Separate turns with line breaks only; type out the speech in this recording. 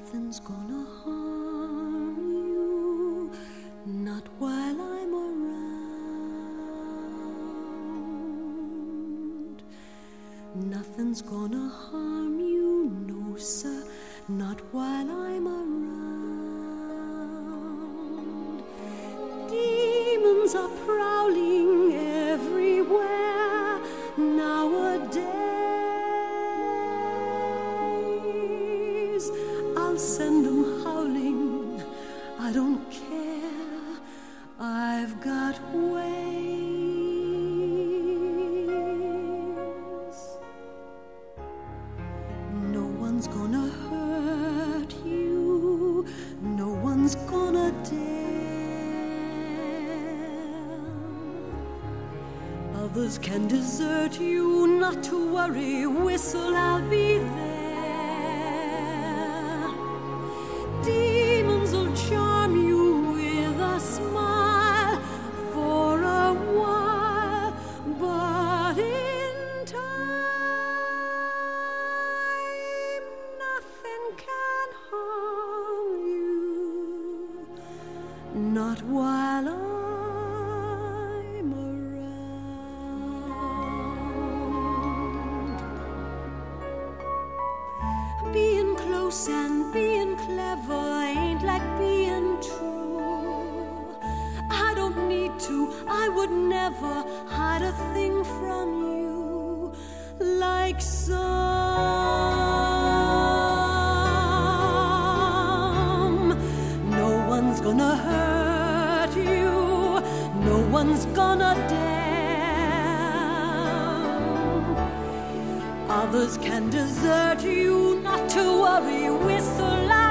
Nothing's gonna harm you, not while I'm around. Nothing's gonna harm you, no sir, not while I'm around. Demons are prowling everywhere nowadays. I'll send them howling, I don't care, I've got ways. No one's gonna hurt you, no one's gonna dare. Others can desert you, not to worry, whistle, I'll be there. Demons will charm you with a smile for a while, but in time nothing can harm you, not while I'm around. Being close and being clever ain't like being true. I don't need to, I would never hide a thing from you like some. No one's gonna hurt you, no one's gonna dare. Others can desert you, not to worry, whistle loud.